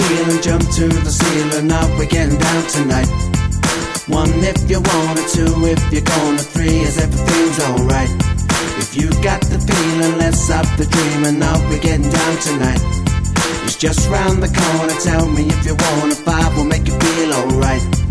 feeling, jump to the ceiling. Up, we're getting down tonight. One if you want it, two if you're gonna, three is everything's alright. If you got the feeling, let's up the dreaming. Up, we're getting down tonight. It's just round the corner, tell me if you want it. Five will make you feel alright.